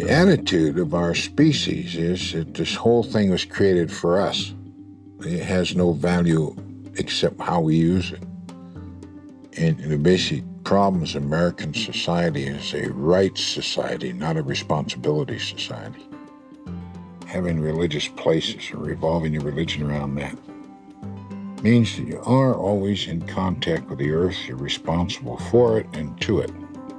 The attitude of our species is that this whole thing was created for us. It has no value except how we use it. And the basic problems in American society is a rights society, not a responsibility society. Having religious places or revolving your religion around that means that you are always in contact with the earth. You're responsible for it and to it.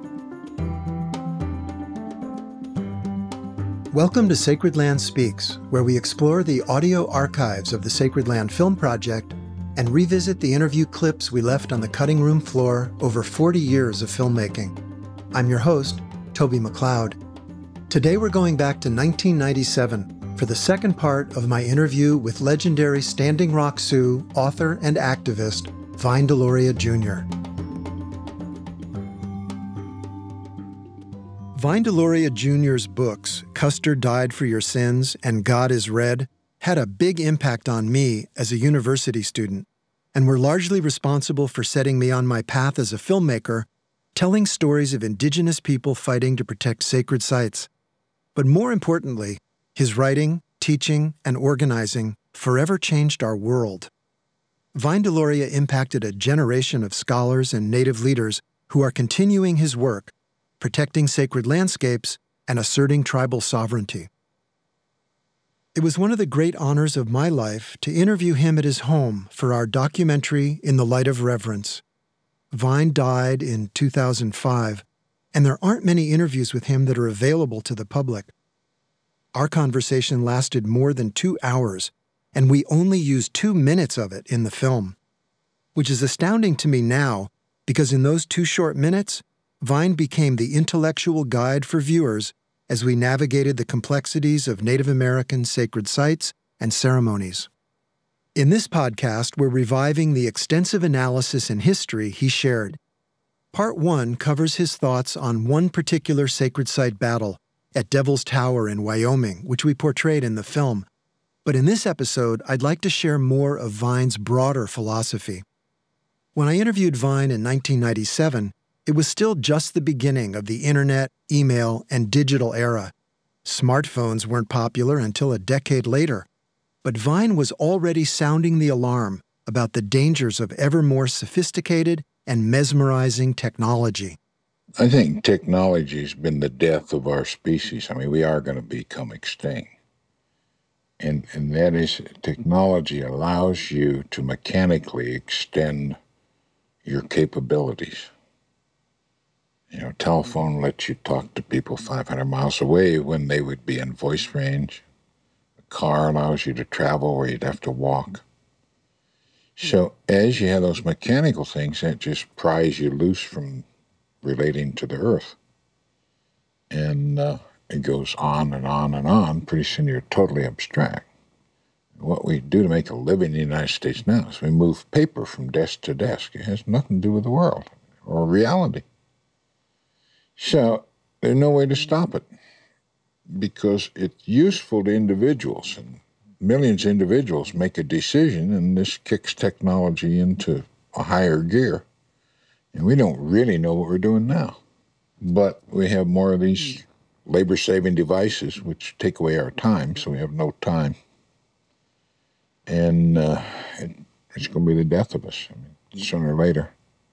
Welcome to Sacred Land Speaks, where we explore the audio archives of the Sacred Land Film Project and revisit the interview clips we left on the cutting room floor over 40 years of filmmaking. I'm your host, Toby McLeod. Today we're going back to 1997 for the second part of my interview with legendary Standing Rock Sioux author and activist Vine Deloria Jr. Vine Deloria Jr.'s books, Custer Died for Your Sins and God is Red, had a big impact on me as a university student, and were largely responsible for setting me on my path as a filmmaker, telling stories of indigenous people fighting to protect sacred sites. But more importantly, his writing, teaching, and organizing forever changed our world. Vine Deloria impacted a generation of scholars and Native leaders who are continuing his work, protecting sacred landscapes and asserting tribal sovereignty. It was one of the great honors of my life to interview him at his home for our documentary In the Light of Reverence. Vine died in 2005, and there aren't many interviews with him that are available to the public. Our conversation lasted more than 2 hours, and we only used 2 minutes of it in the film, which is astounding to me now because in those 2 short minutes, Vine became the intellectual guide for viewers as we navigated the complexities of Native American sacred sites and ceremonies. In this podcast, we're reviving the extensive analysis and history he shared. Part 1 covers his thoughts on one particular sacred site battle at Devil's Tower in Wyoming, which we portrayed in the film. But in this episode, I'd like to share more of Vine's broader philosophy. When I interviewed Vine in 1997, it was still just the beginning of the internet, email, and digital era. Smartphones weren't popular until a decade later, but Vine was already sounding the alarm about the dangers of ever more sophisticated and mesmerizing technology. I think technology has been the death of our species. I mean, we are going to become extinct. And that is, technology allows you to mechanically extend your capabilities. You know, telephone lets you talk to people 500 miles away when they would be in voice range. A car allows you to travel where you'd have to walk. So as you have those mechanical things, that just pries you loose from relating to the earth. And it goes on and on and on. Pretty soon you're totally abstract. What we do to make a living in the United States now is we move paper from desk to desk. It has nothing to do with the world or reality. So there's no way to stop it because it's useful to individuals, and millions of individuals make a decision, and this kicks technology into a higher gear. And we don't really know what we're doing now. But we have more of these labor-saving devices which take away our time, so we have no time. And it's going to be the death of us. I mean, sooner or later.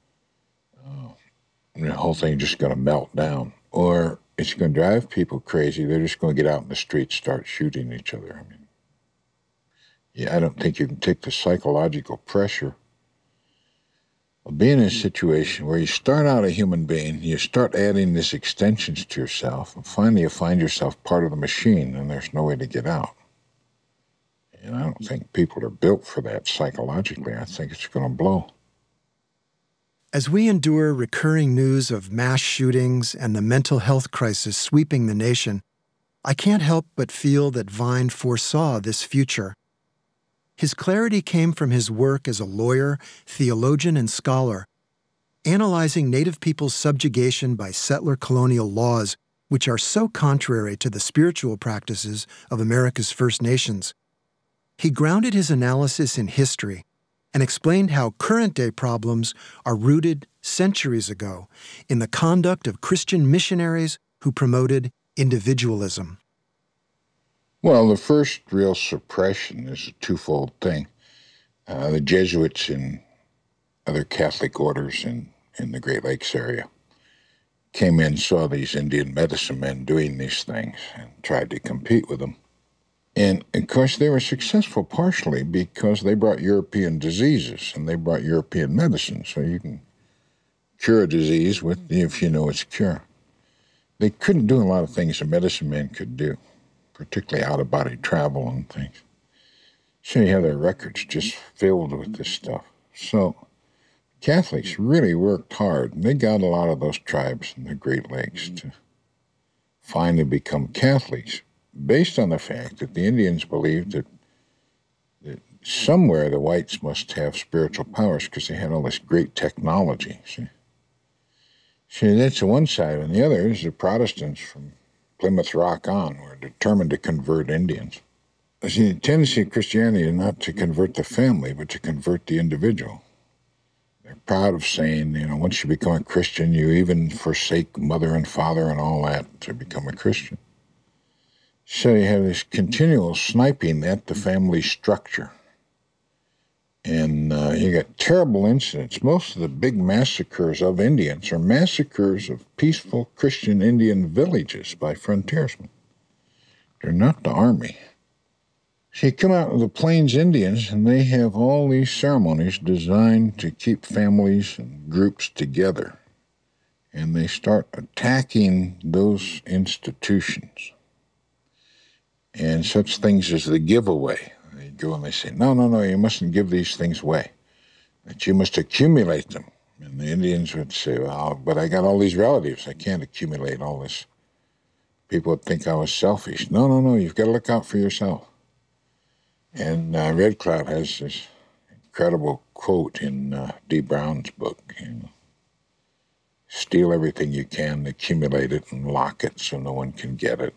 The whole thing's just going to melt down. Or it's going to drive people crazy. They're just going to get out in the streets, start shooting each other. I mean, I don't think you can take the psychological pressure of being in a situation where you start out a human being, you start adding these extensions to yourself, and finally you find yourself part of the machine, and there's no way to get out. And I don't think people are built for that psychologically. I think it's going to blow. As we endure recurring news of mass shootings and the mental health crisis sweeping the nation, I can't help but feel that Vine foresaw this future. His clarity came from his work as a lawyer, theologian, and scholar, analyzing Native people's subjugation by settler colonial laws, which are so contrary to the spiritual practices of America's First Nations. He grounded his analysis in history and explained how current-day problems are rooted centuries ago in the conduct of Christian missionaries who promoted individualism? Well, the first real suppression is a twofold thing. The Jesuits and other Catholic orders in the Great Lakes area came in, saw these Indian medicine men doing these things, and tried to compete with them. And, of course, they were successful partially because they brought European diseases and they brought European medicine, so you can cure a disease if you know its cure. They couldn't do a lot of things a medicine man could do, particularly out-of-body travel and things. So you have their records just filled with this stuff. So Catholics really worked hard, and they got a lot of those tribes in the Great Lakes to finally become Catholics, based on the fact that the Indians believed that somewhere the whites must have spiritual powers because they had all this great technology. See, that's the one side. And the other is the Protestants from Plymouth Rock on were determined to convert Indians. See, the tendency of Christianity is not to convert the family, but to convert the individual. They're proud of saying, once you become a Christian, you even forsake mother and father and all that to become a Christian. So you have this continual sniping at the family structure. And you got terrible incidents. Most of the big massacres of Indians are massacres of peaceful Christian Indian villages by frontiersmen. They're not the army. So you come out with the Plains Indians, and they have all these ceremonies designed to keep families and groups together. And they start attacking those institutions. And such things as the giveaway. They go and they say, no, you mustn't give these things away, that you must accumulate them. And the Indians would say, well, but I got all these relatives. I can't accumulate all this. People would think I was selfish. No, you've got to look out for yourself. And Red Cloud has this incredible quote in D. Brown's book, steal everything you can, accumulate it, and lock it so no one can get it.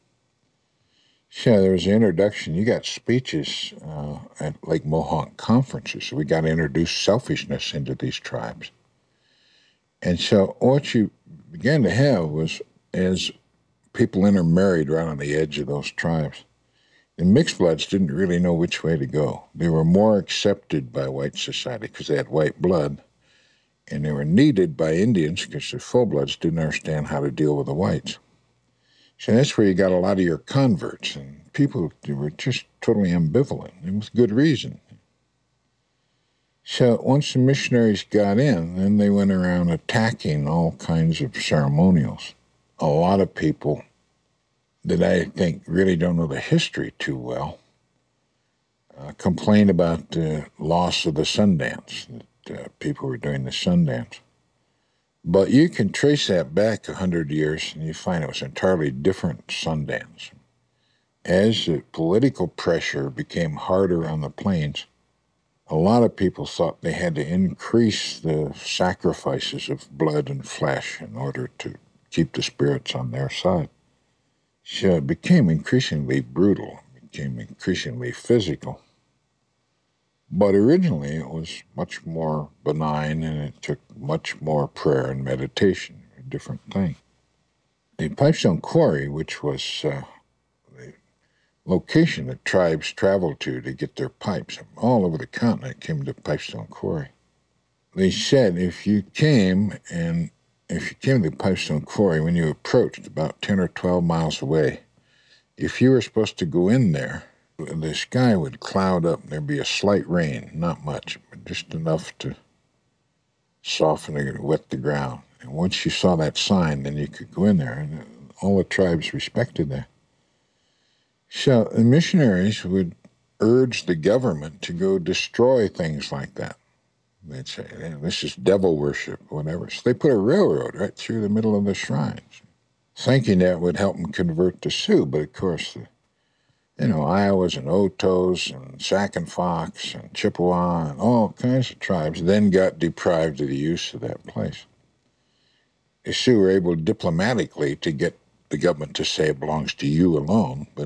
So there was an introduction. You got speeches at Lake Mohawk conferences. So we got to introduce selfishness into these tribes. And so what you began to have was, as people intermarried right on the edge of those tribes, the mixed bloods didn't really know which way to go. They were more accepted by white society because they had white blood, and they were needed by Indians because the full bloods didn't understand how to deal with the whites. So that's where you got a lot of your converts, and people were just totally ambivalent, and with good reason. So once the missionaries got in, then they went around attacking all kinds of ceremonials. A lot of people that I think really don't know the history too well complain about the loss of the Sundance, that people were doing the Sundance. But you can trace that back 100 years, and you find it was an entirely different Sundance. As the political pressure became harder on the plains, a lot of people thought they had to increase the sacrifices of blood and flesh in order to keep the spirits on their side. So it became increasingly brutal, it became increasingly physical. But originally it was much more benign, and it took much more prayer and meditation, a different thing. The Pipestone Quarry, which was the location that tribes traveled to get their pipes, all over the continent came to Pipestone Quarry. They said if you came to the Pipestone Quarry, when you approached about 10 or 12 miles away, if you were supposed to go in there, the sky would cloud up. There'd be a slight rain, not much, but just enough to soften and wet the ground. And once you saw that sign, then you could go in there, and all the tribes respected that. So the missionaries would urge the government to go destroy things like that. They'd say, this is devil worship, whatever. So they put a railroad right through the middle of the shrines, thinking that would help them convert the Sioux. But of course, Iowas and Otos and Sac and Fox and Chippewa and all kinds of tribes then got deprived of the use of that place. The Sioux were able diplomatically to get the government to say it belongs to you alone, but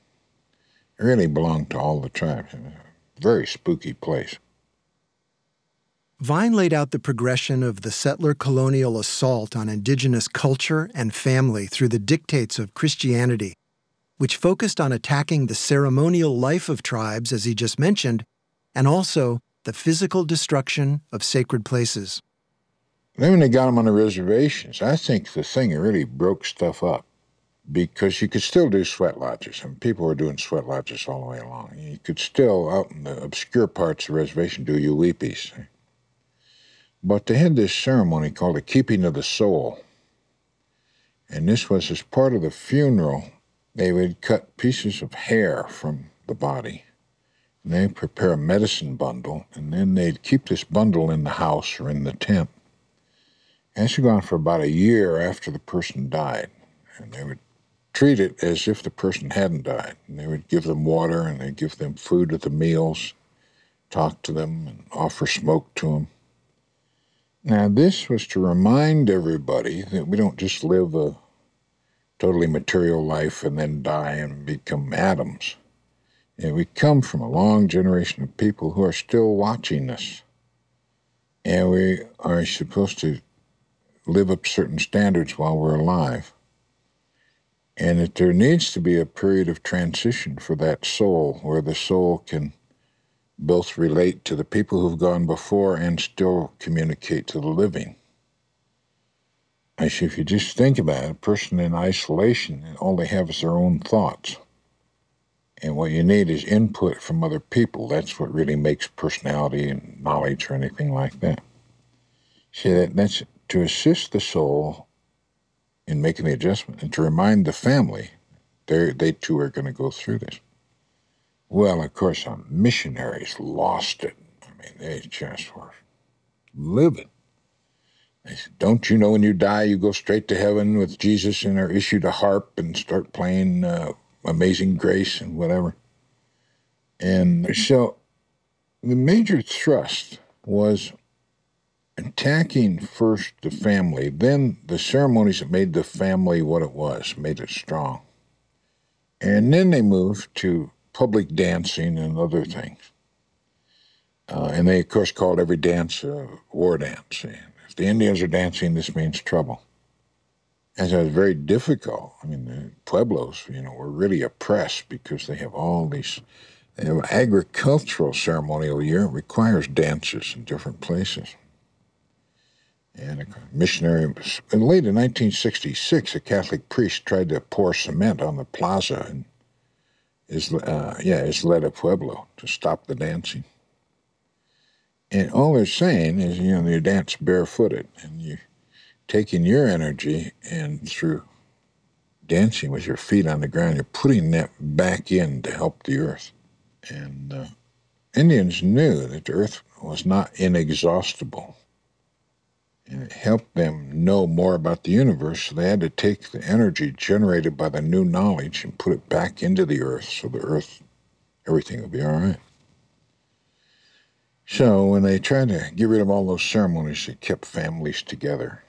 it really belonged to all the tribes. It was a very spooky place. Vine laid out the progression of the settler colonial assault on indigenous culture and family through the dictates of Christianity, which focused on attacking the ceremonial life of tribes, as he just mentioned, and also the physical destruction of sacred places. Then when they got them on the reservations, I think the thing that really broke stuff up, because you could still do sweat lodges, and people were doing sweat lodges all the way along. You could still, out in the obscure parts of the reservation, do uwipis. But they had this ceremony called the keeping of the soul. And this was as part of the funeral. They would cut pieces of hair from the body, and they'd prepare a medicine bundle, and then they'd keep this bundle in the house or in the tent. And this would go on for about a year after the person died, and they would treat it as if the person hadn't died. And they would give them water, and they'd give them food at the meals, talk to them, and offer smoke to them. Now, this was to remind everybody that we don't just live a totally material life and then die and become atoms. And we come from a long generation of people who are still watching us. And we are supposed to live up certain standards while we're alive. And that there needs to be a period of transition for that soul, where the soul can both relate to the people who've gone before and still communicate to the living. Actually, if you just think about it, a person in isolation, all they have is their own thoughts. And what you need is input from other people. That's what really makes personality and knowledge or anything like that. See, that's to assist the soul in making the adjustment and to remind the family they too are going to go through this. Well, of course, some missionaries lost it. I mean, they just were livid. They said, don't you know when you die, you go straight to heaven with Jesus and are issued a harp and start playing Amazing Grace and whatever. And so the major thrust was attacking first the family, then the ceremonies that made the family what it was, made it strong. And then they moved to public dancing and other things. And they, of course, called every dance a war dance. If the Indians are dancing, this means trouble. And so it was very difficult. I mean, the Pueblos, were really oppressed because they have all these agricultural ceremonial year. It requires dances in different places. And a missionary, in late in 1966, a Catholic priest tried to pour cement on the plaza in Isleta Pueblo to stop the dancing. And all they're saying is, you dance barefooted, and you taking your energy and through dancing with your feet on the ground, you're putting that back in to help the earth. And Indians knew that the earth was not inexhaustible. And it helped them know more about the universe, so they had to take the energy generated by the new knowledge and put it back into the earth, so the earth, everything will be all right. So when they tried to get rid of all those ceremonies that kept families together,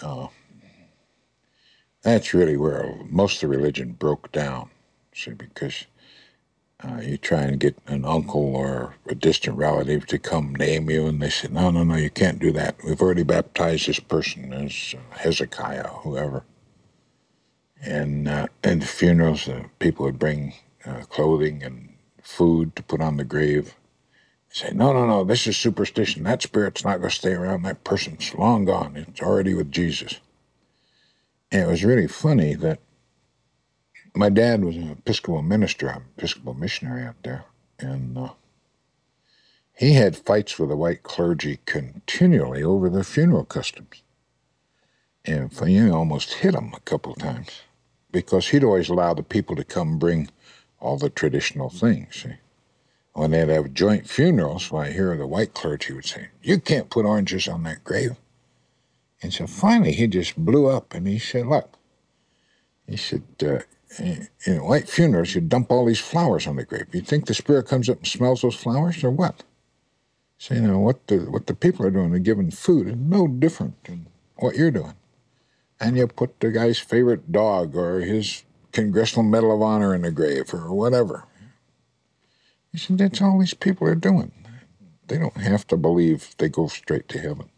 that's really where most of the religion broke down, see, because you try and get an uncle or a distant relative to come name you, and they say, no, you can't do that. We've already baptized this person as Hezekiah, whoever. And the funerals, people would bring clothing and food to put on the grave. They say, no, this is superstition. That spirit's not going to stay around. That person's long gone. It's already with Jesus. And it was really funny that my dad was an Episcopal minister, an Episcopal missionary out there, and he had fights with the white clergy continually over their funeral customs. And he almost hit them a couple of times because he'd always allow the people to come bring all the traditional things. See? When they'd have joint funerals, I hear the white clergy would say, you can't put oranges on that grave. And so finally he just blew up and he said, look, he said, in white funerals, you dump all these flowers on the grave. You think the spirit comes up and smells those flowers, or what? So, what the people are doing, they're giving food, is no different than what you're doing. And you put the guy's favorite dog or his Congressional Medal of Honor in the grave or whatever. He said, that's all these people are doing. They don't have to believe they go straight to heaven.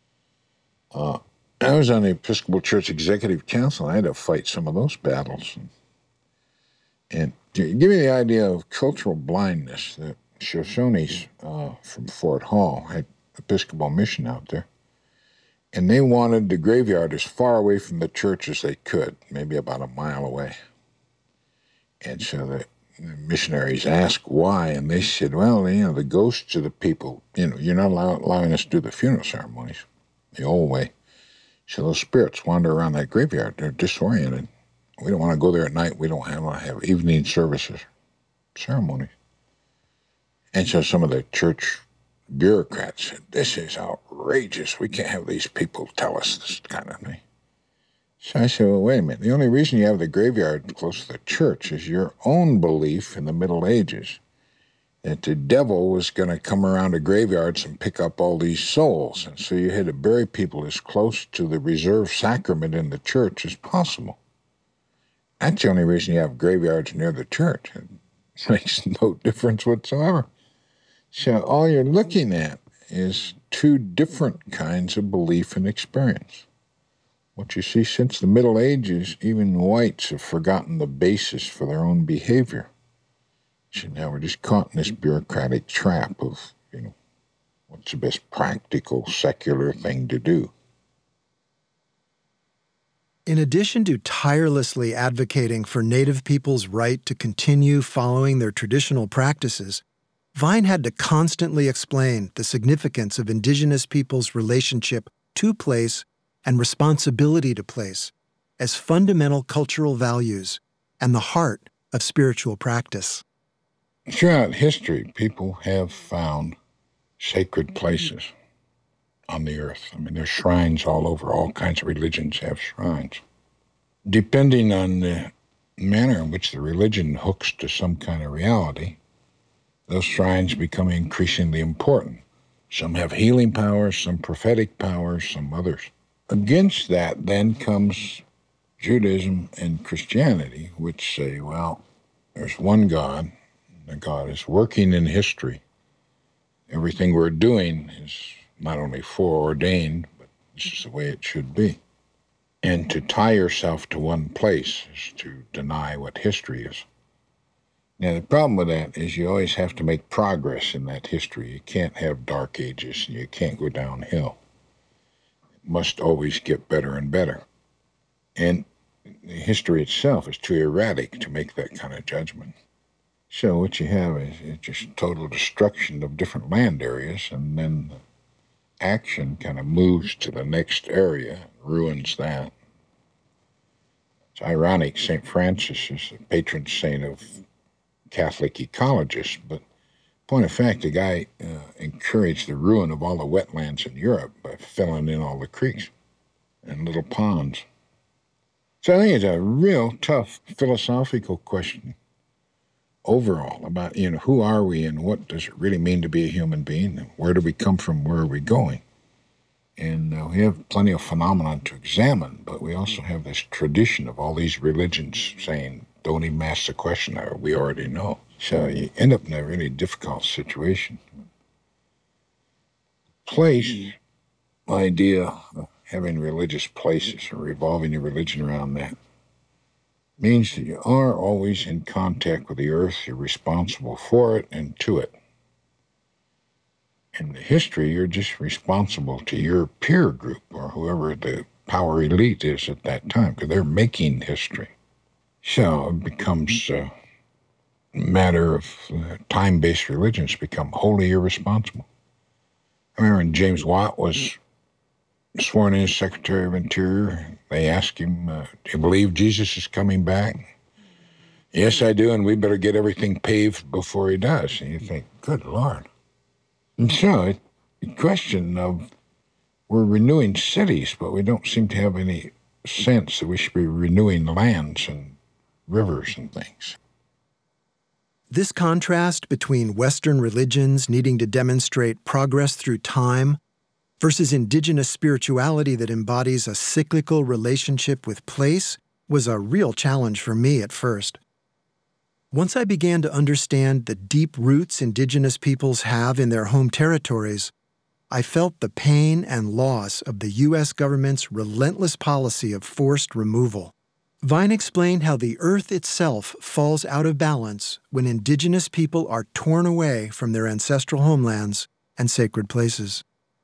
I was on the Episcopal Church Executive Council. I had to fight some of those battles. And to give you the idea of cultural blindness, the Shoshones from Fort Hall had Episcopal mission out there. And they wanted the graveyard as far away from the church as they could, maybe about a mile away. And so the missionaries asked why, and they said, well, the ghosts of the people, you're not allowing us to do the funeral ceremonies the old way. So those spirits wander around that graveyard. They're disoriented. We don't want to go there at night. We don't want to have evening services, ceremonies. And so some of the church bureaucrats said, this is outrageous. We can't have these people tell us this kind of thing. So I said, well, wait a minute. The only reason you have the graveyard close to the church is your own belief in the Middle Ages that the devil was going to come around the graveyards and pick up all these souls. And so you had to bury people as close to the reserved sacrament in the church as possible. That's the only reason you have graveyards near the church. It makes no difference whatsoever. So all you're looking at is two different kinds of belief and experience. What you see, since the Middle Ages, even whites have forgotten the basis for their own behavior. So now we're just caught in this bureaucratic trap of, what's the best practical, secular thing to do. In addition to tirelessly advocating for Native people's right to continue following their traditional practices, Vine had to constantly explain the significance of Indigenous people's relationship to place and responsibility to place as fundamental cultural values and the heart of spiritual practice. Throughout history, people have found sacred places on the earth. I mean, there's shrines all over. All kinds of religions have shrines. Depending on the manner in which the religion hooks to some kind of reality, those shrines become increasingly important. Some have healing powers, some prophetic powers, some others. Against that then comes Judaism and Christianity, which say, well, there's one God. The God is working in history. Everything we're doing is not only foreordained, but this is the way it should be. And to tie yourself to one place is to deny what history is. Now, the problem with that is you always have to make progress in that history. You can't have dark ages, and you can't go downhill. It must always get better and better. And history itself is too erratic to make that kind of judgment. So what you have is just total destruction of different land areas, and then action kind of moves to the next area, ruins that. It's ironic, St. Francis is the patron saint of Catholic ecologists, but point of fact, the guy encouraged the ruin of all the wetlands in Europe by filling in all the creeks and little ponds. So I think it's a real tough philosophical question overall about, who are we and what does it really mean to be a human being? And where do we come from? Where are we going? And we have plenty of phenomena to examine, but we also have this tradition of all these religions saying, don't even ask the question, we already know. So you end up in a really difficult situation. Place idea of having religious places or revolving your religion around that means that you are always in contact with the earth, you're responsible for it and to it. In the history, you're just responsible to your peer group or whoever the power elite is at that time, because they're making history. So it becomes a matter of time-based religions become wholly irresponsible. I remember when James Watt was sworn in as Secretary of Interior, they asked him, do you believe Jesus is coming back? Yes, I do, and we better get everything paved before he does. And you think, good Lord. And so the question of, we're renewing cities, but we don't seem to have any sense that we should be renewing lands and rivers and things. This contrast between Western religions needing to demonstrate progress through time versus indigenous spirituality that embodies a cyclical relationship with place was a real challenge for me at first. Once I began to understand the deep roots indigenous peoples have in their home territories, I felt the pain and loss of the U.S. government's relentless policy of forced removal. Vine explained how the earth itself falls out of balance when indigenous people are torn away from their ancestral homelands and sacred places.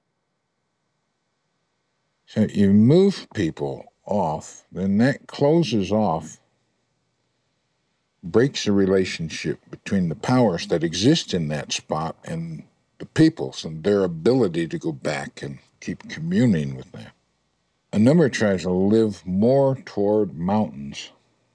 So you move people off, then that closes off, breaks the relationship between the powers that exist in that spot and the peoples and their ability to go back and keep communing with them. A number of tribes will live more toward mountains,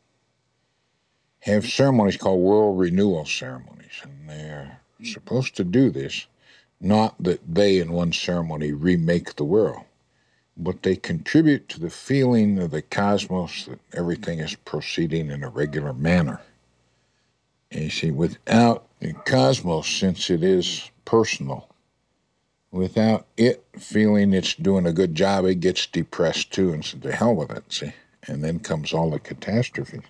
have ceremonies called world renewal ceremonies, and they're supposed to do this, not that they in one ceremony remake the world, but they contribute to the feeling of the cosmos that everything is proceeding in a regular manner. And you see, without the cosmos, since it is personal, without it feeling it's doing a good job, it gets depressed too and says, to hell with it, see? And then comes all the catastrophes.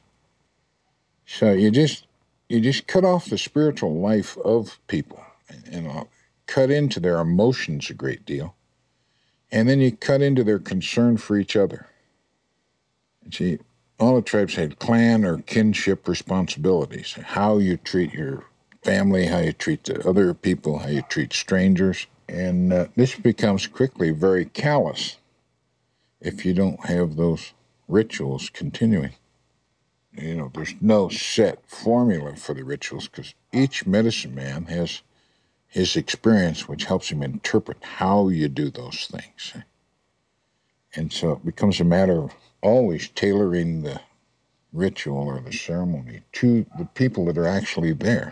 So you just cut off the spiritual life of people and cut into their emotions a great deal. And then you cut into their concern for each other. And see, all the tribes had clan or kinship responsibilities. How you treat your family, how you treat the other people, how you treat strangers. And this becomes quickly very callous if you don't have those rituals continuing. You know, there's no set formula for the rituals because each medicine man has his experience, which helps him interpret how you do those things. And so it becomes a matter of always tailoring the ritual or the ceremony to the people that are actually there.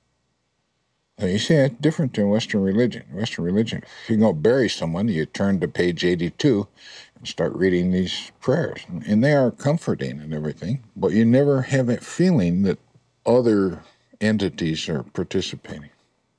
You see, that's different than Western religion. Western religion, if you go bury someone, you turn to page 82 and start reading these prayers. And they are comforting and everything, but you never have that feeling that other entities are participating.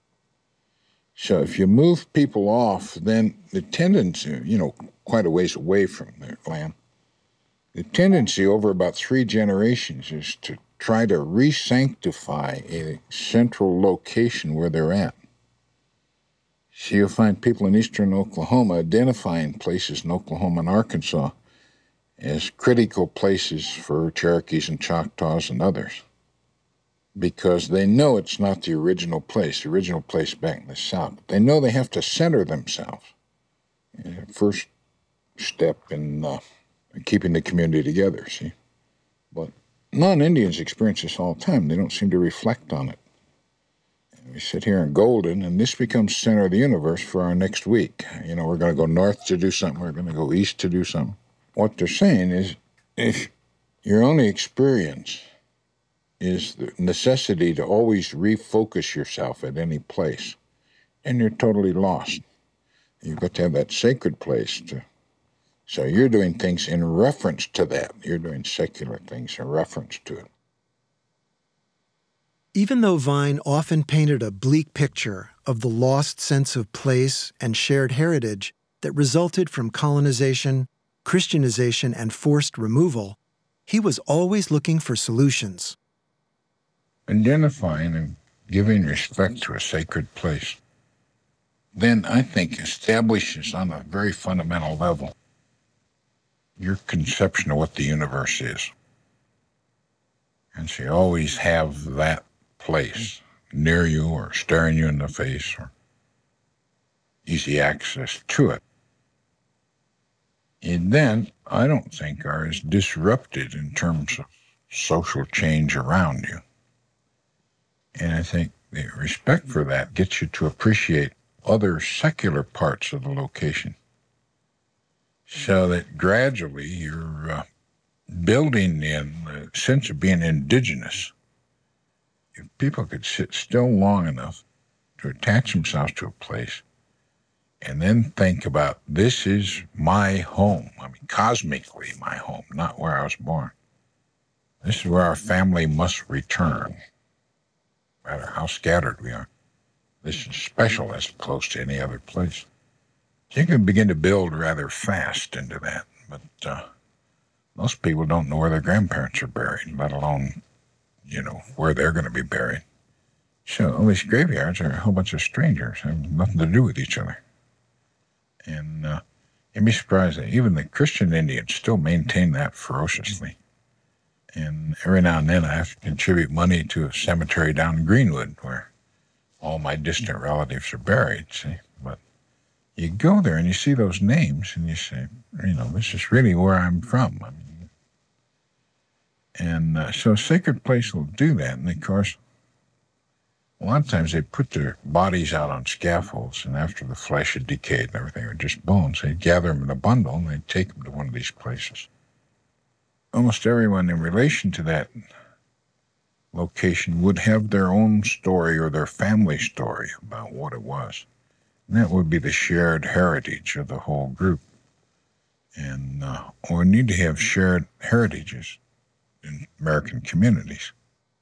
So if you move people off, then the tendency, quite a ways away from their land, the tendency over about 3 generations is to try to re-sanctify a central location where they're at. So you'll find people in eastern Oklahoma identifying places in Oklahoma and Arkansas as critical places for Cherokees and Choctaws and others, because they know it's not the original place back in the South. They know they have to center themselves. First step in keeping the community together, see? But non-Indians experience this all the time. They don't seem to reflect on it. And we sit here in Golden, and this becomes center of the universe for our next week. We're going to go north to do something. We're going to go east to do something. What they're saying is, if your only experience is the necessity to always refocus yourself at any place, and you're totally lost. You've got to have that sacred place to. So you're doing things in reference to that. You're doing secular things in reference to it. Even though Vine often painted a bleak picture of the lost sense of place and shared heritage that resulted from colonization, Christianization, and forced removal, he was always looking for solutions. Identifying and giving respect to a sacred place, then I think establishes on a very fundamental level your conception of what the universe is. And so you always have that place near you or staring you in the face or easy access to it. And then I don't think are as disrupted in terms of social change around you. And I think the respect for that gets you to appreciate other secular parts of the location, so that gradually you're building in the sense of being indigenous. If people could sit still long enough to attach themselves to a place and then think about, this is my home. I mean, cosmically my home, not where I was born. This is where our family must return, no matter how scattered we are. This is special as close to any other place. You can begin to build rather fast into that, but most people don't know where their grandparents are buried, let alone where they're going to be buried. So all these graveyards are a whole bunch of strangers, have nothing to do with each other. And you'd be surprised that even the Christian Indians still maintain that ferociously. And every now and then I have to contribute money to a cemetery down in Greenwood where all my distant relatives are buried, see. But you go there and you see those names and you say, this is really where I'm from. So a sacred place will do that. And of course, a lot of times they put their bodies out on scaffolds, and after the flesh had decayed and everything, or just bones, they'd gather them in a bundle and they'd take them to one of these places. Almost everyone in relation to that location would have their own story or their family story about what it was. And that would be the shared heritage of the whole group. And we need to have shared heritages in American communities.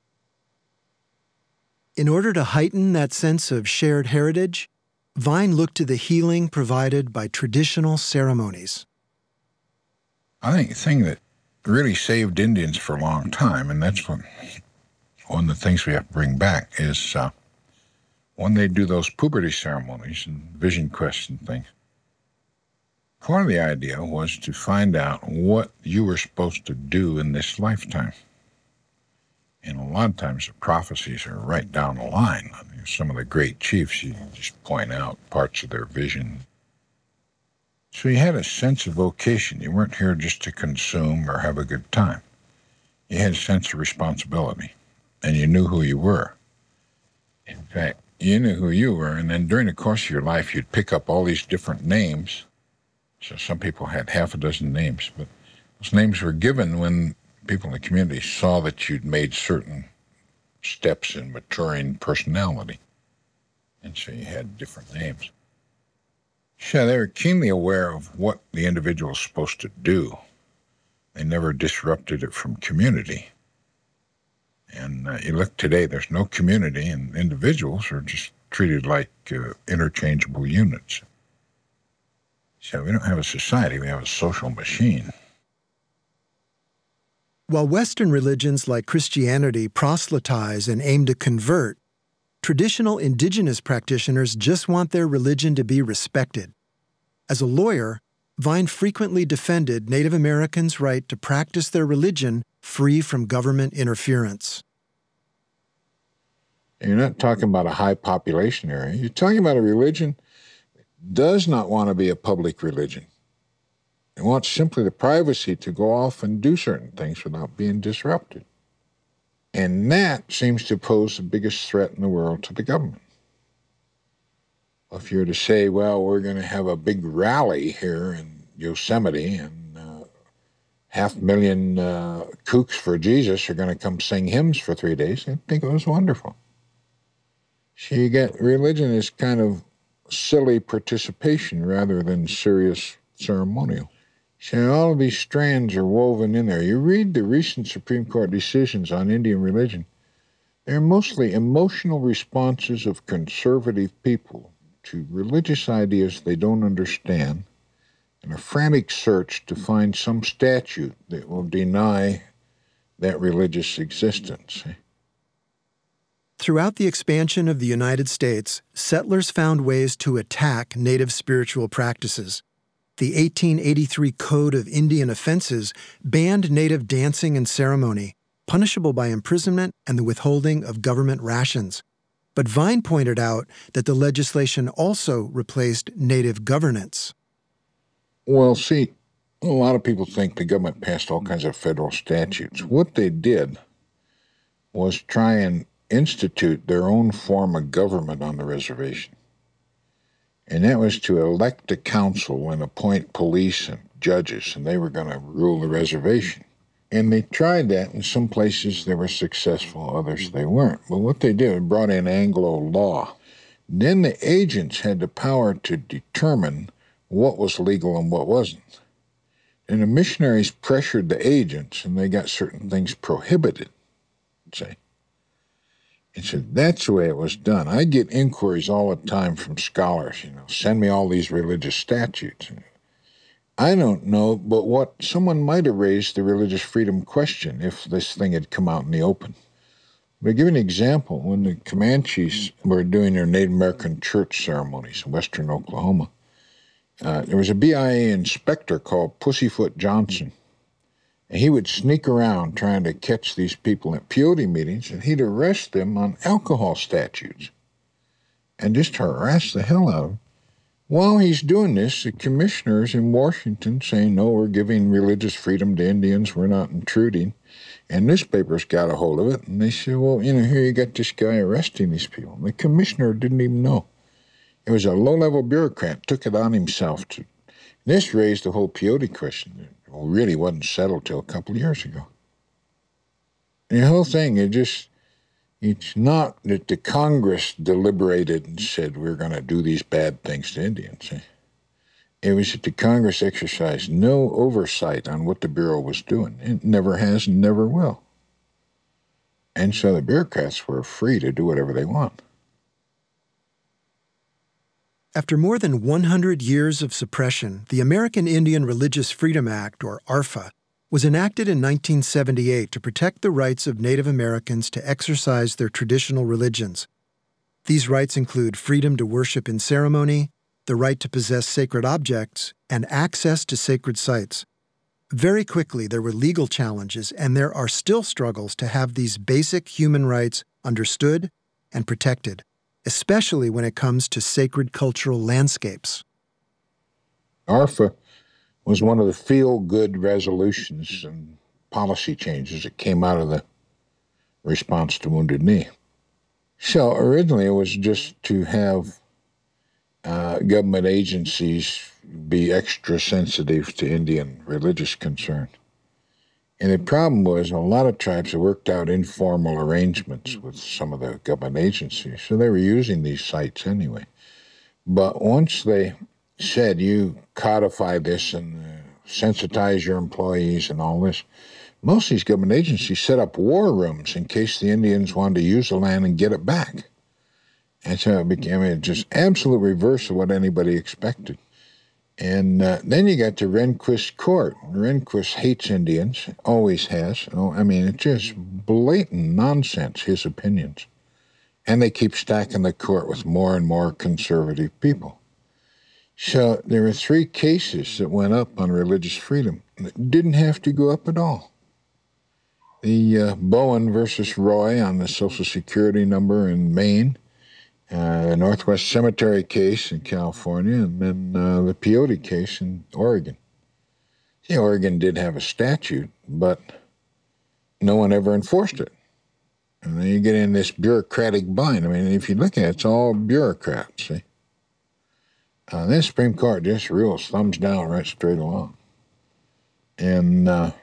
In order to heighten that sense of shared heritage, Vine looked to the healing provided by traditional ceremonies. I think the thing that really saved Indians for a long time, and that's one of the things we have to bring back, is when they do those puberty ceremonies and vision quests and things, part of the idea was to find out what you were supposed to do in this lifetime. And a lot of times the prophecies are right down the line. I mean, some of the great chiefs, you just point out parts of their vision. So you had a sense of vocation. You weren't here just to consume or have a good time. You had a sense of responsibility, and you knew who you were. In fact, you knew who you were, and then during the course of your life, you'd pick up all these different names. So some people had half a dozen names, but those names were given when people in the community saw that you'd made certain steps in maturing personality. And so you had different names. So they were keenly aware of what the individual was supposed to do. They never disrupted it from community. And you look today, there's no community, and individuals are just treated like interchangeable units. So we don't have a society, we have a social machine. While Western religions like Christianity proselytize and aim to convert, traditional indigenous practitioners just want their religion to be respected. As a lawyer, Vine frequently defended Native Americans' right to practice their religion free from government interference. You're not talking about a high population area. You're talking about a religion that does not want to be a public religion. It wants simply the privacy to go off and do certain things without being disrupted. And that seems to pose the biggest threat in the world to the government. If you're to say, well, we're going to have a big rally here in Yosemite and 500,000 kooks for Jesus are going to come sing hymns for 3 days, I think it was wonderful. So you get religion as kind of silly participation rather than serious ceremonial. So all of these strands are woven in there. You read the recent Supreme Court decisions on Indian religion, they're mostly emotional responses of conservative people to religious ideas they don't understand and a frantic search to find some statute that will deny that religious existence. Throughout the expansion of the United States, settlers found ways to attack Native spiritual practices. The 1883 Code of Indian Offenses banned Native dancing and ceremony, punishable by imprisonment and the withholding of government rations. But Vine pointed out that the legislation also replaced Native governance. Well, see, a lot of people think the government passed all kinds of federal statutes. What they did was try and institute their own form of government on the reservation. And that was to elect a council and appoint police and judges, and they were going to rule the reservation. And they tried that. In some places they were successful, others they weren't. But what they did was brought in Anglo law. Then the agents had the power to determine what was legal and what wasn't. And the missionaries pressured the agents, and they got certain things prohibited, say. And so that's the way it was done. I get inquiries all the time from scholars, send me all these religious statutes. I don't know, but someone might have raised the religious freedom question if this thing had come out in the open. But to give you an example, when the Comanches were doing their Native American church ceremonies in western Oklahoma, there was a BIA inspector called Pussyfoot Johnson. And he would sneak around trying to catch these people at peyote meetings, and he'd arrest them on alcohol statutes and just harass the hell out of them. While he's doing this, the commissioners in Washington saying, no, we're giving religious freedom to Indians, we're not intruding. And newspapers got a hold of it, and they said, well, here you got this guy arresting these people. And the commissioner didn't even know. It was a low-level bureaucrat, took it on himself to. This raised the whole peyote question. It really wasn't settled till a couple of years ago. And the whole thing, it's not that the Congress deliberated and said we're going to do these bad things to Indians. It was that the Congress exercised no oversight on what the Bureau was doing. It never has and never will. And so the bureaucrats were free to do whatever they want. After more than 100 years of suppression, the American Indian Religious Freedom Act, or ARFA, was enacted in 1978 to protect the rights of Native Americans to exercise their traditional religions. These rights include freedom to worship in ceremony, the right to possess sacred objects, and access to sacred sites. Very quickly, there were legal challenges, and there are still struggles to have these basic human rights understood and protected, especially when it comes to sacred cultural landscapes. ARFA was one of the feel-good resolutions and policy changes that came out of the response to Wounded Knee. So originally it was just to have government agencies be extra sensitive to Indian religious concerns. And the problem was a lot of tribes had worked out informal arrangements with some of the government agencies, so they were using these sites anyway. But once they said you codify this and sensitize your employees and all this, most of these government agencies set up war rooms in case the Indians wanted to use the land and get it back. And so it became just absolute reverse of what anybody expected. And then you got the Rehnquist court. Rehnquist hates Indians, always has. It's just blatant nonsense, his opinions. And they keep stacking the court with more and more conservative people. So there were 3 cases that went up on religious freedom that didn't have to go up at all. The Bowen versus Roy on the Social Security number in Maine, the Northwest Cemetery case in California, and then the peyote case in Oregon. See, Oregon did have a statute, but no one ever enforced it. And then you get in this bureaucratic bind. If you look at it, it's all bureaucrats, see? Then Supreme Court just rules, thumbs down, right straight along. And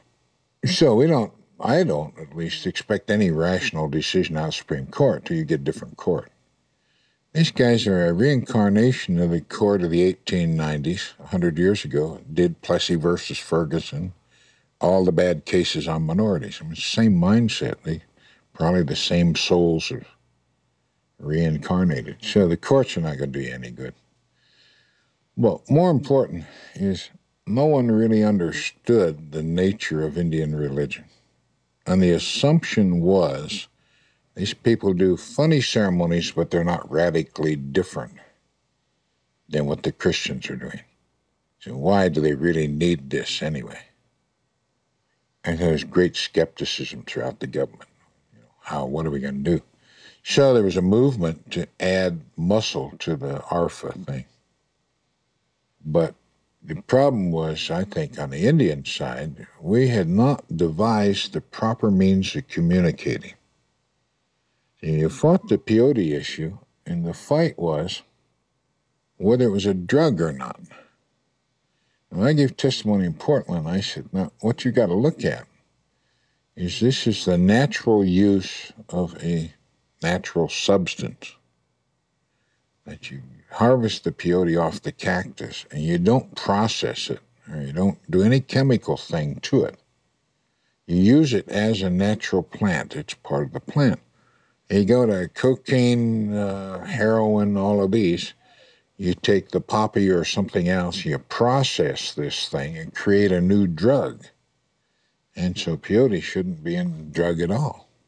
so I don't at least expect any rational decision out of the Supreme Court till you get a different court. These guys are a reincarnation of the court of the 1890s, 100 years ago. Did Plessy versus Ferguson, all the bad cases on minorities. It's the same mindset. They probably the same souls are reincarnated. So the courts are not going to do you any good. Well, more important is no one really understood the nature of Indian religion. And the assumption was these people do funny ceremonies, but they're not radically different than what the Christians are doing. So why do they really need this anyway? And there's great skepticism throughout the government. What are we going to do? So there was a movement to add muscle to the ARFA thing. But the problem was, I think, on the Indian side, we had not devised the proper means of communicating. You fought the peyote issue, and the fight was whether it was a drug or not. When I gave testimony in Portland, I said, now, what you got to look at is this is the natural use of a natural substance. That you harvest the peyote off the cactus, and you don't process it, or you don't do any chemical thing to it. You use it as a natural plant. It's part of the plant. You go to cocaine, heroin, all of these, you take the poppy or something else, you process this thing and create a new drug. And so peyote shouldn't be in the drug at all.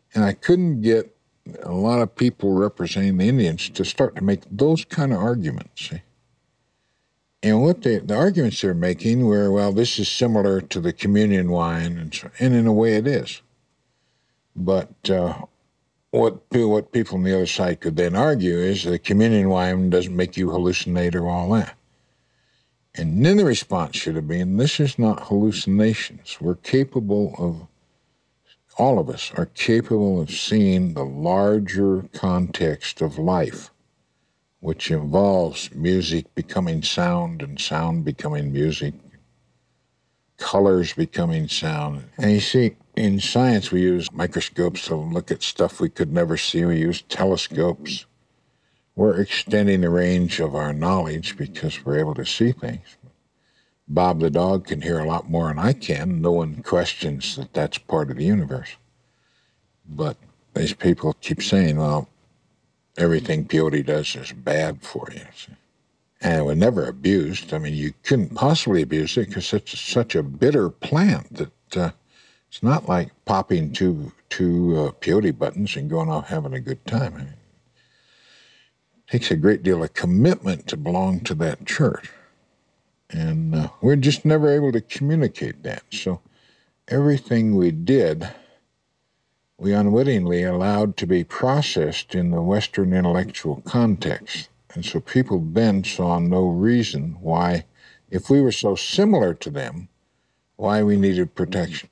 And I couldn't get a lot of people representing the Indians to start to make those kind of arguments. See? And what the arguments they're making were, well, this is similar to the communion wine, and in a way it is. But what people on the other side could then argue is the communion wine doesn't make you hallucinate or all that. And then the response should have been, this is not hallucinations. We're capable of, all of us are capable of seeing the larger context of life, which involves music becoming sound and sound becoming music, colors becoming sound. And you see, in science, we use microscopes to look at stuff we could never see. We use telescopes. We're extending the range of our knowledge because we're able to see things. Bob the dog can hear a lot more than I can. No one questions that that's part of the universe. But these people keep saying, well, everything peyote does is bad for you. And it was never abused. I mean, you couldn't possibly abuse it because it's such a bitter plant that it's not like popping two peyote buttons and going off having a good time. I mean, it takes a great deal of commitment to belong to that church. And we're just never able to communicate that. So everything we did, we unwittingly allowed to be processed in the Western intellectual context. And so people then saw no reason why, if we were so similar to them, why we needed protection.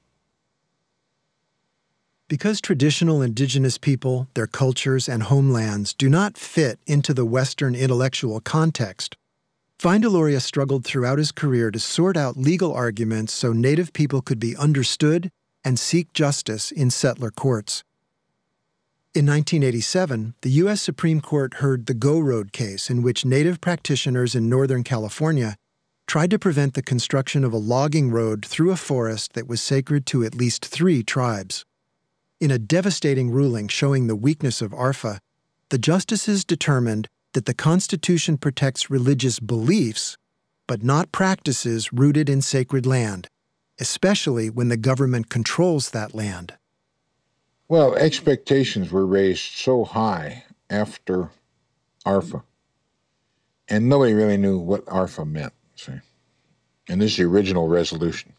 Because traditional indigenous people, their cultures, and homelands do not fit into the Western intellectual context, Vine struggled throughout his career to sort out legal arguments so Native people could be understood and seek justice in settler courts. In 1987, the U.S. Supreme Court heard the Go Road case in which Native practitioners in Northern California tried to prevent the construction of a logging road through a forest that was sacred to at least 3 tribes. In a devastating ruling showing the weakness of ARFA, the justices determined that the Constitution protects religious beliefs, but not practices rooted in sacred land, especially when the government controls that land. Well, expectations were raised so high after ARFA, and nobody really knew what ARFA meant. See? And this is the original resolution.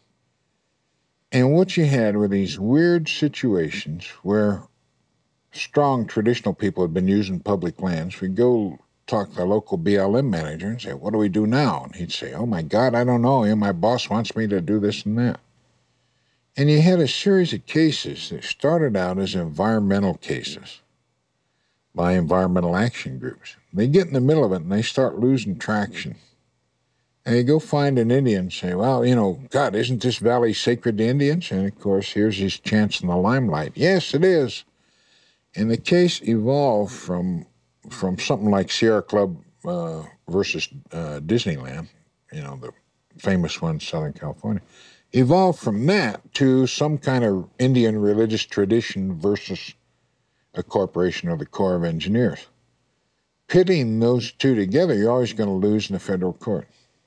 And what you had were these weird situations where strong traditional people had been using public lands. We'd go talk to the local BLM manager and say, what do we do now? And he'd say, oh my God, I don't know. My boss wants me to do this and that. And you had a series of cases that started out as environmental cases by environmental action groups. They get in the middle of it and they start losing traction. And you go find an Indian and say, well, God, isn't this valley sacred to Indians? And, of course, here's his chance in the limelight. Yes, it is. And the case evolved from something like Sierra Club versus Disneyland, the famous one in Southern California, evolved from that to some kind of Indian religious tradition versus a corporation or the Corps of Engineers. Pitting those two together, you're always going to lose in the federal court.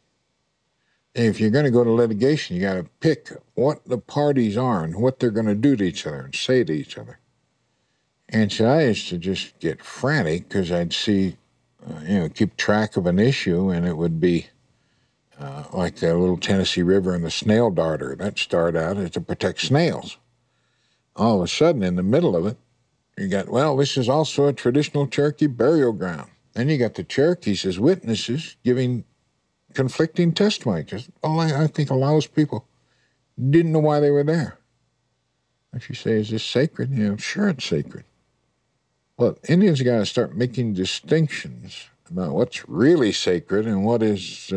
If you're going to go to litigation, you got to pick what the parties are and what they're going to do to each other and say to each other. And so I used to just get frantic because I'd see, keep track of an issue, and it would be like the little Tennessee River and the snail darter. That started out to protect snails. All of a sudden, in the middle of it, you got, well, this is also a traditional Cherokee burial ground. Then you got the Cherokees as witnesses giving conflicting testimony. Just, I think a lot of those people didn't know why they were there. If you say, is this sacred? Sure it's sacred. Well, Indians got to start making distinctions about what's really sacred and what is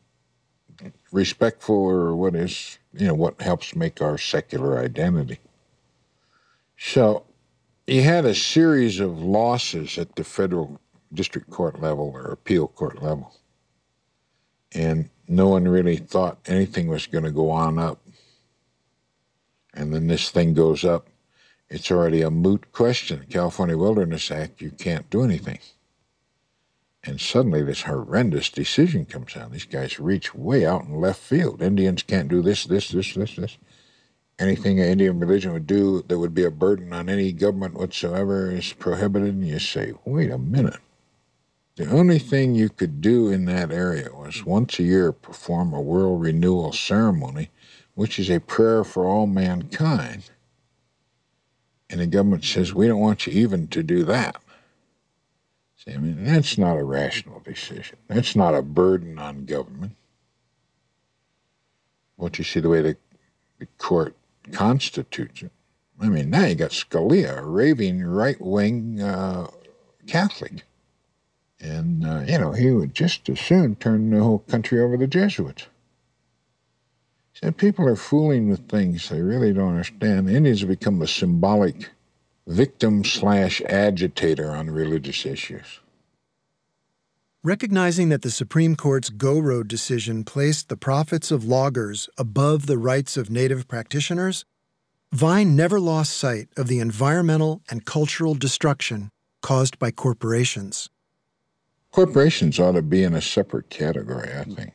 respectful or what is, what helps make our secular identity. So you had a series of losses at the federal district court level or appeal court level. And no one really thought anything was going to go on up. And then this thing goes up. It's already a moot question. California Wilderness Act, you can't do anything. And suddenly this horrendous decision comes out. These guys reach way out in left field. Indians can't do this. anything an Indian religion would do that would be a burden on any government whatsoever is prohibited. And you say, wait a minute. The only thing you could do in that area was once a year perform a world renewal ceremony, which is a prayer for all mankind. And the government says, we don't want you even to do that. See, I mean, that's not a rational decision. That's not a burden on government. What you see the way the court constitutes it. I mean, now you got Scalia, a raving right-wing Catholic. And, he would just as soon turn the whole country over to the Jesuits. So people are fooling with things they really don't understand. The Indians have become a symbolic victim/agitator on religious issues. Recognizing that the Supreme Court's Go Road decision placed the profits of loggers above the rights of Native practitioners, Vine never lost sight of the environmental and cultural destruction caused by corporations. Corporations ought to be in a separate category, I think.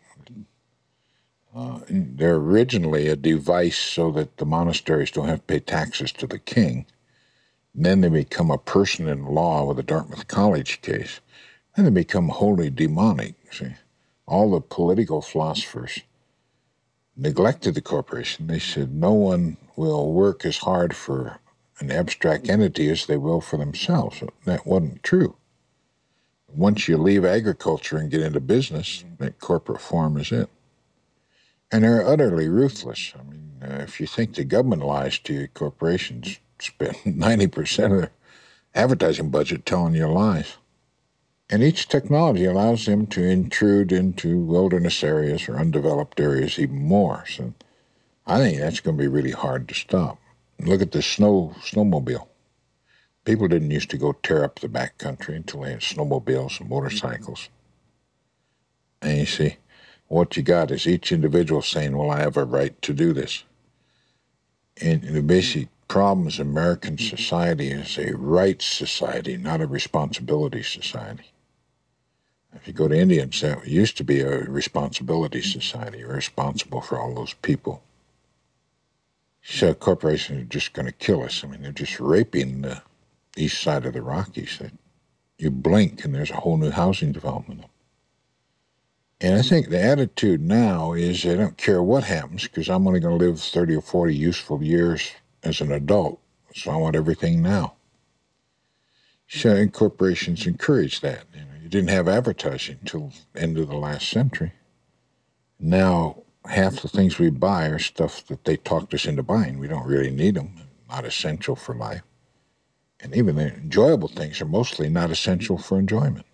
They're originally a device so that the monasteries don't have to pay taxes to the king. And then they become a person in law with the Dartmouth College case. Then they become wholly demonic. See, all the political philosophers neglected the corporation. They said no one will work as hard for an abstract entity as they will for themselves. That wasn't true. Once you leave agriculture and get into business, that corporate form is it. And they're utterly ruthless. I mean, if you think the government lies to you, corporations spend 90% of their advertising budget telling you lies. And each technology allows them to intrude into wilderness areas or undeveloped areas even more. So I think that's going to be really hard to stop. Look at the snowmobile. People didn't used to go tear up the back country until they had snowmobiles and motorcycles. And you see, what you got is each individual saying, well, I have a right to do this. And the basic problem is American society is a rights society, not a responsibility society. If you go to India and say it used to be a responsibility society, you're responsible for all those people. So corporations are just going to kill us. I mean, they're just raping the east side of the Rockies. You blink and there's a whole new housing development. And I think the attitude now is I don't care what happens because I'm only going to live 30 or 40 useful years as an adult, so I want everything now. So corporations encourage that. You didn't have advertising until the end of the last century. Now half the things we buy are stuff that they talked us into buying. We don't really need them, not essential for life. And even the enjoyable things are mostly not essential for enjoyment.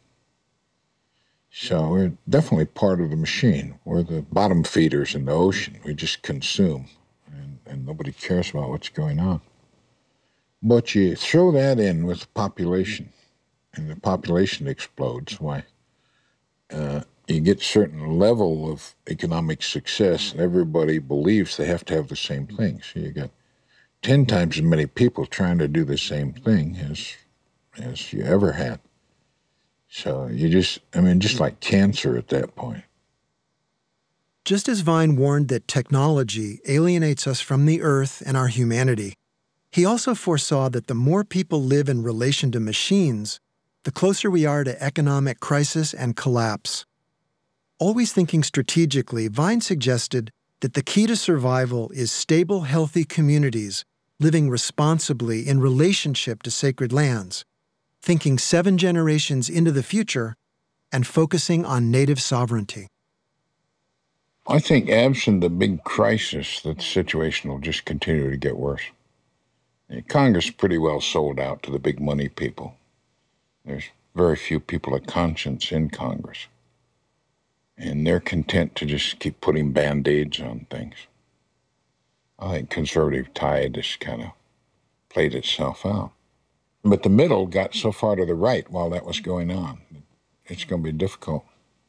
So we're definitely part of the machine. We're the bottom feeders in the ocean. We just consume, and nobody cares about what's going on. But you throw that in with the population, and the population explodes. Why? You get a certain level of economic success, and everybody believes they have to have the same thing. So you got 10 times as many people trying to do the same thing as you ever had. So you just like cancer at that point. Just as Vine warned that technology alienates us from the earth and our humanity, he also foresaw that the more people live in relation to machines, the closer we are to economic crisis and collapse. Always thinking strategically, Vine suggested that the key to survival is stable, healthy communities living responsibly in relationship to sacred lands, thinking 7 generations into the future, and focusing on native sovereignty. I think absent the big crisis, that the situation will just continue to get worse. Congress pretty well sold out to the big money people. There's very few people of conscience in Congress. And they're content to just keep putting Band-Aids on things. I think conservative tide has kind of played itself out. But the middle got so far to the right while that was going on. It's going to be difficult.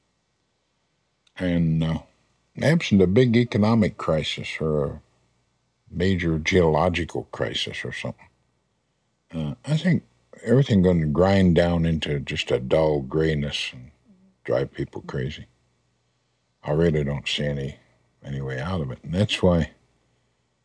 And absent a big economic crisis or a major geological crisis or something, I think everything's going to grind down into just a dull grayness and drive people crazy. I really don't see any way out of it. And that's why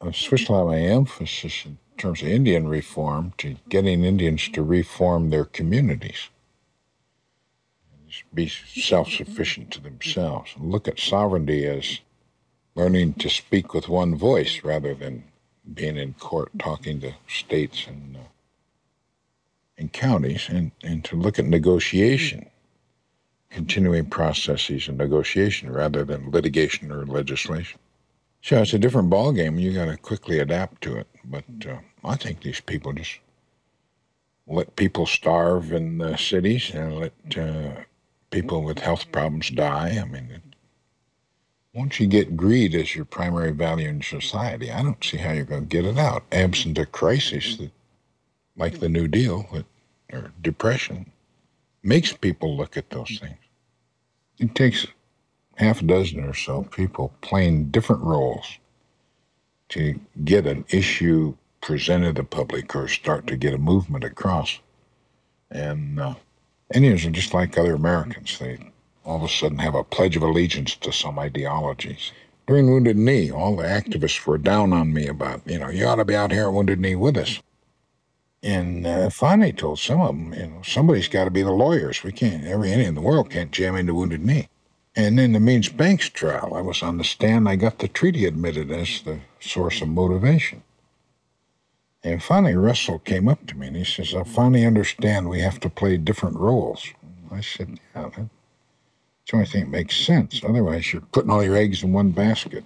I've switched a lot of my emphasis in terms of Indian reform to getting Indians to reform their communities. Just be self-sufficient to themselves. And look at sovereignty as learning to speak with one voice rather than being in court talking to states and counties, and to look at negotiation, continuing processes of negotiation rather than litigation or legislation. So it's a different ballgame. You got to quickly adapt to it. But I think these people just let people starve in the cities and let people with health problems die. I mean, once you get greed as your primary value in society, I don't see how you're going to get it out, absent a crisis that, like the New Deal or depression, makes people look at those things. It takes half a dozen or so people playing different roles to get an issue presented to the public or start to get a movement across. And Indians are just like other Americans. They all of a sudden have a pledge of allegiance to some ideologies. During Wounded Knee, all the activists were down on me about, you ought to be out here at Wounded Knee with us. And finally told some of them, somebody's got to be the lawyers. We can't, every Indian in the world can't jam into Wounded Knee. And in the Means Banks trial, I was on the stand. I got the treaty admitted as the source of motivation. And finally, Russell came up to me and he says, I finally understand we have to play different roles. I said, yeah, that's the only thing that makes sense. Otherwise, you're putting all your eggs in one basket.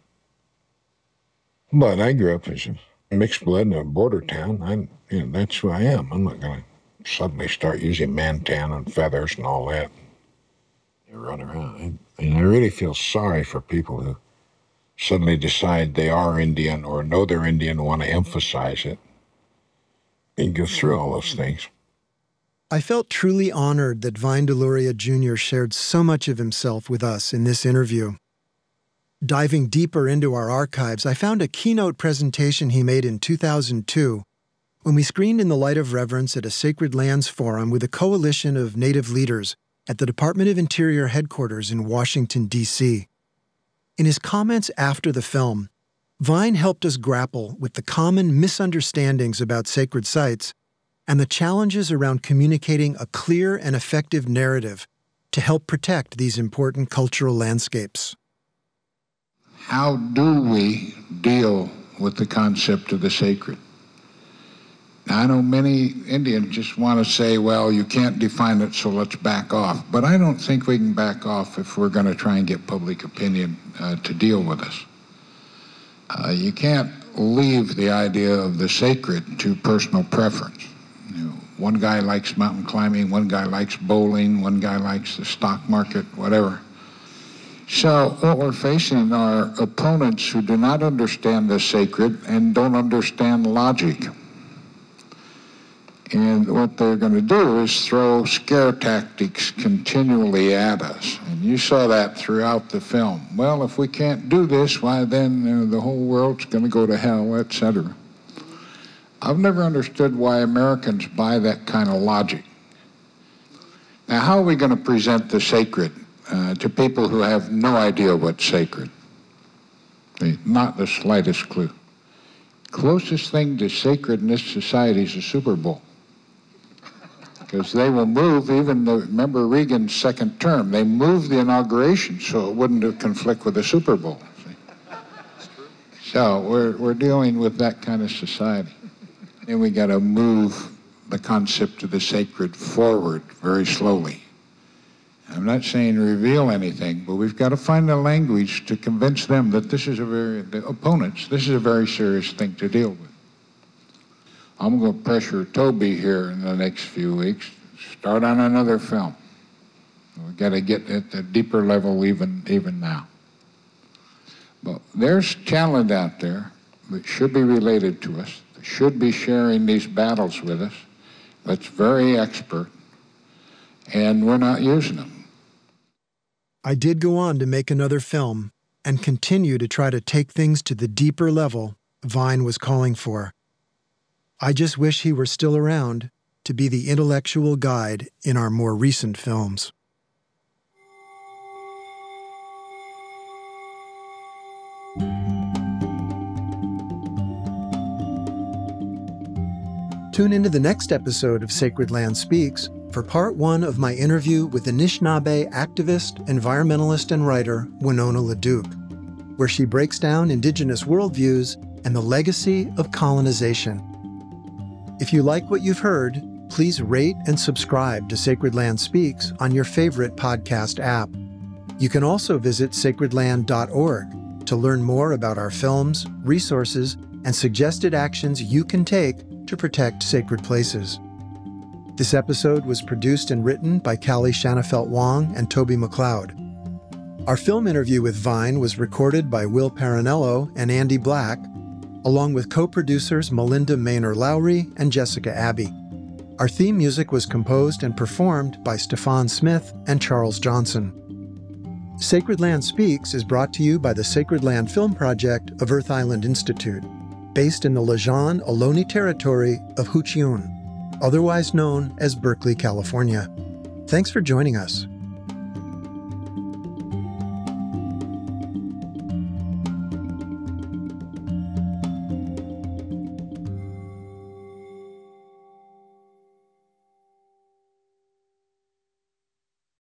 But I grew up as a mixed blood in a border town. That's who I am. I'm not going to suddenly start using mantan and feathers and all that. You run around. And I really feel sorry for people who suddenly decide they are Indian or know they're Indian and want to emphasize it and go through all those things. I felt truly honored that Vine Deloria Jr. shared so much of himself with us in this interview. Diving deeper into our archives, I found a keynote presentation he made in 2002 when we screened In the Light of Reverence at a Sacred Lands Forum with a coalition of Native leaders at the Department of Interior headquarters in Washington, D.C. In his comments after the film, Vine helped us grapple with the common misunderstandings about sacred sites and the challenges around communicating a clear and effective narrative to help protect these important cultural landscapes. How do we deal with the concept of the sacred? Now, I know many Indians just want to say, well, you can't define it, so let's back off. But I don't think we can back off if we're going to try and get public opinion to deal with us. You can't leave the idea of the sacred to personal preference. One guy likes mountain climbing, one guy likes bowling, one guy likes the stock market, whatever. So what we're facing are opponents who do not understand the sacred and don't understand logic. And what they're going to do is throw scare tactics continually at us. And you saw that throughout the film. Well, if we can't do this, why then the whole world's going to go to hell, etc. I've never understood why Americans buy that kind of logic. Now, how are we going to present the sacred to people who have no idea what's sacred? Not the slightest clue. Closest thing to sacred in this society is the Super Bowl. Because they will move, remember Reagan's second term, they moved the inauguration so it wouldn't conflict with the Super Bowl. So we're dealing with that kind of society. And we got to move the concept of the sacred forward very slowly. I'm not saying reveal anything, but we've got to find a language to convince them that the opponents, this is a very serious thing to deal with. I'm going to pressure Toby here in the next few weeks, start on another film. We've got to get at the deeper level even now. But there's talent out there that should be related to us, that should be sharing these battles with us, that's very expert, and we're not using them. I did go on to make another film and continue to try to take things to the deeper level Vine was calling for. I just wish he were still around to be the intellectual guide in our more recent films. Tune into the next episode of Sacred Land Speaks for part 1 of my interview with Anishinaabe activist, environmentalist, and writer Winona LaDuke, where she breaks down Indigenous worldviews and the legacy of colonization. If you like what you've heard, please rate and subscribe to Sacred Land Speaks on your favorite podcast app. You can also visit sacredland.org to learn more about our films, resources, and suggested actions you can take to protect sacred places. This episode was produced and written by Callie Shanafelt Wong and Toby McLeod. Our film interview with Vine was recorded by Will Paranello and Andy Black, along with co-producers Melinda Maynor-Lowry and Jessica Abbey. Our theme music was composed and performed by Stefan Smith and Charles Johnson. Sacred Land Speaks is brought to you by the Sacred Land Film Project of Earth Island Institute, based in the Lejeune Ohlone territory of Huchiun, otherwise known as Berkeley, California. Thanks for joining us.